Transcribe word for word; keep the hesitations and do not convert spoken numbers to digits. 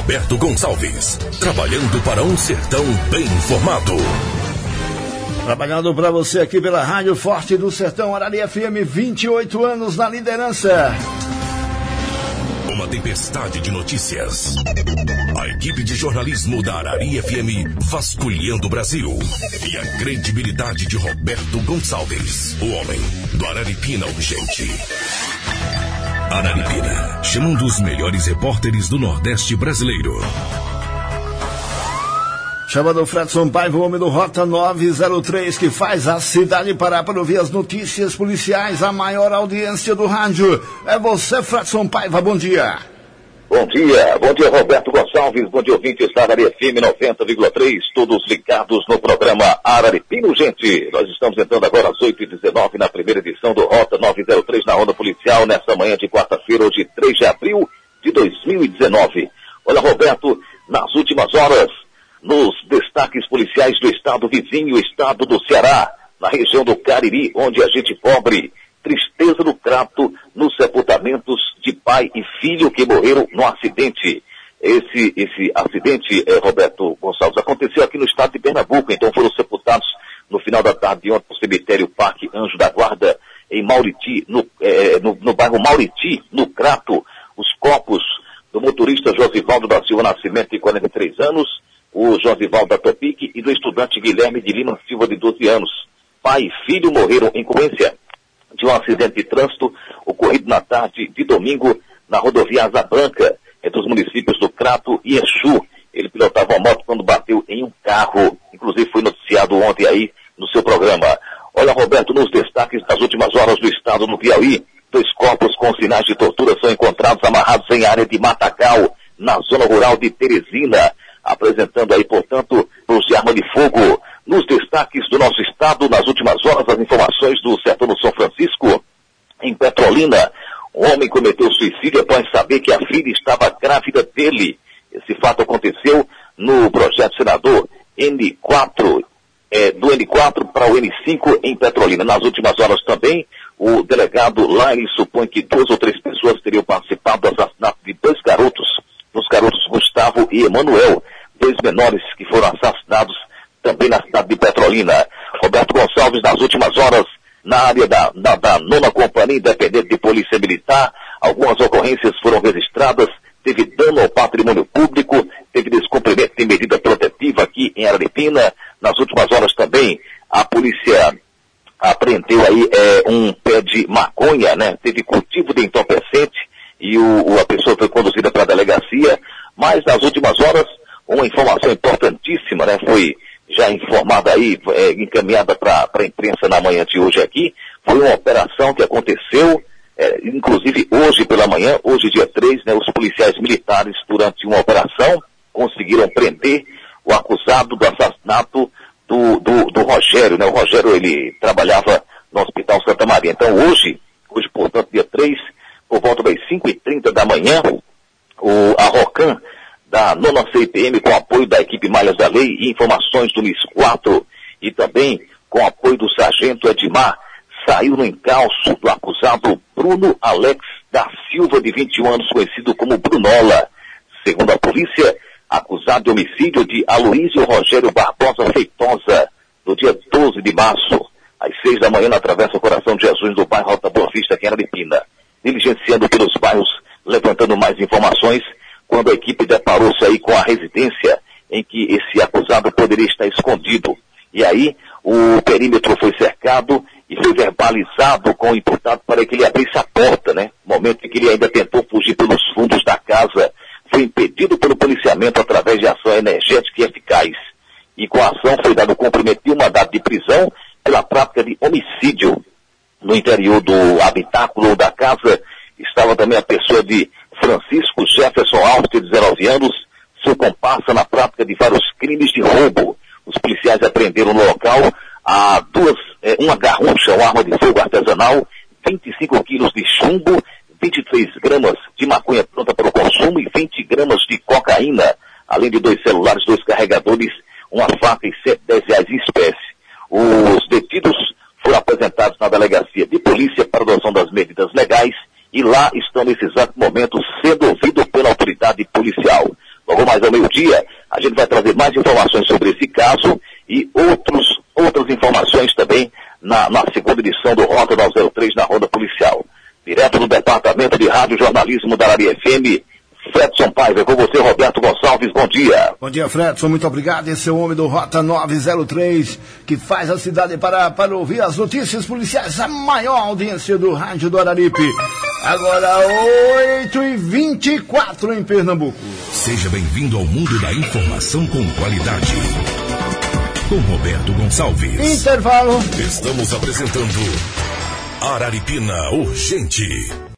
Roberto Gonçalves, trabalhando para um sertão bem informado. Trabalhando para você aqui pela Rádio Forte do Sertão, Arari F M, vinte e oito anos na liderança. Uma tempestade de notícias. A equipe de jornalismo da Arari F M vasculhando o Brasil. E a credibilidade de Roberto Gonçalves, o homem do Araripina Urgente. Araripina, chamando os melhores repórteres do Nordeste brasileiro. Chamando o Fredson Paiva, o homem do Rota nove zero três, que faz a cidade parar para ouvir as notícias policiais, a maior audiência do rádio. É você, Fredson Paiva, bom dia. Bom dia, bom dia Roberto Gonçalves, bom dia ouvintes da Arari F M noventa vírgula três, todos ligados no programa Araripina Urgente. Nós estamos entrando agora às oito e dezenove na primeira edição do Rota nove zero três na Onda Policial, nesta manhã de quarta-feira, hoje três de abril de dois mil e dezenove. Olha, Roberto, nas últimas horas, nos destaques policiais do estado vizinho, o estado do Ceará, na região do Cariri, onde a gente cobre tristeza no Crato, nos sepultamentos de pai e filho que morreram no acidente. Esse, esse acidente, eh, Roberto Gonçalves, aconteceu aqui no estado de Pernambuco, então foram sepultados no final da tarde de ontem no cemitério Parque Anjo da Guarda, em Mauriti, no, eh, no, no bairro Mauriti, no Crato, os corpos do motorista Josivaldo da Silva Nascimento, de quarenta e três anos, o Josivaldo da Topic, e do estudante Guilherme de Lima Silva, de doze anos. Pai e filho morreram em sequência de um acidente de trânsito ocorrido na tarde de domingo na rodovia Asa Branca, entre os municípios do Crato e Exu. Ele pilotava uma moto quando bateu em um carro, inclusive foi noticiado ontem aí no seu programa. Olha, Roberto, nos destaques das últimas horas do estado no Piauí, dois corpos com sinais de tortura são encontrados amarrados em área de Matagal, na zona rural de Teresina, apresentando aí, portanto, uso de arma de fogo. Nos destaques do nosso estado, nas últimas horas, as informações do sertão do São Francisco, em Petrolina, um homem cometeu suicídio após saber que a filha estava grávida dele. Esse fato aconteceu no projeto senador N quatro, é, do N quatro para o N cinco em Petrolina. Nas últimas horas também, o delegado lá, ele supõe que duas ou três pessoas teriam participado do assassinato de dois garotos, dos garotos Gustavo e Emanuel, dois menores que foram assassinados também na cidade de Petrolina. Roberto Gonçalves, nas últimas horas, na área da, da, da nona Companhia Independente de Polícia Militar, algumas ocorrências foram registradas, teve dano ao patrimônio público, teve descumprimento de medida protetiva aqui em Araripina. Nas últimas horas também, a polícia apreendeu aí é, um pé de maconha, né? Teve cultivo de entorpecente e o, a pessoa foi conduzida para a delegacia, mas nas últimas horas, uma informação importantíssima, né? Foi já informada aí, é, encaminhada para a imprensa na manhã de hoje aqui, foi uma operação que aconteceu, é, inclusive hoje pela manhã, hoje dia três, né, os policiais militares, durante uma operação, conseguiram prender o acusado do assassinato do, do, do Rogério, né? O Rogério, ele trabalhava no Hospital Santa Maria. Então hoje, hoje portanto dia três, por volta das cinco e trinta da manhã, o, a ROCAM, da nona C P M, com apoio da equipe Malhas da Lei e informações do N I S quatro, e também com apoio do sargento Edmar, saiu no encalço do acusado Bruno Alex da Silva, de vinte e um anos, conhecido como Brunola. Segundo a polícia, acusado de homicídio de Aloísio Rogério Barbosa Feitosa, no dia doze de março, às seis da manhã, na Travessa Coração de Jesus, do bairro Alta Boa Vista, aqui em Araripina. Diligenciando pelos bairros, levantando mais informações, quando a equipe deparou-se aí com a residência em que esse acusado poderia estar escondido. E aí, o perímetro foi cercado e foi verbalizado com o imputado para que ele abrisse a porta, né? No momento em que ele ainda tentou fugir pelos fundos da casa, foi impedido pelo policiamento através de ação energética e eficaz. E com a ação foi dado cumprimento de um mandado de prisão pela prática de homicídio. No interior do habitáculo da casa estava também a pessoa de Francisco Jefferson Alves, de dezenove anos, seu comparsa na prática de vários crimes de roubo. Os policiais apreenderam no local a duas, eh, uma garrucha, uma arma de fogo artesanal, vinte e cinco quilos de chumbo, vinte e três gramas de maconha pronta para o consumo e vinte gramas de cocaína, além de dois celulares, dois carregadores, uma faca e cento e dez reais em espécie. Os detidos foram apresentados na delegacia de polícia para adoção das medidas legais e lá estão nesse exato momento sendo ouvidos pela autoridade policial. Logo dia. A gente vai trazer mais informações sobre esse caso e outros, outras informações também na, na segunda edição do Rota da zero três na Ronda Policial. Direto do Departamento de Rádio Jornalismo da Araria F M, Fredson Paiva, com você, Roberto Gonçalves, bom dia. Bom dia, Fredson, muito obrigado. Esse é o homem do Rota nove zero três, que faz a cidade parar para ouvir as notícias policiais, a maior audiência do rádio do Araripe. Agora, oito e vinte e quatro em Pernambuco. Seja bem-vindo ao mundo da informação com qualidade. Com Roberto Gonçalves. Intervalo. Estamos apresentando Araripina Urgente.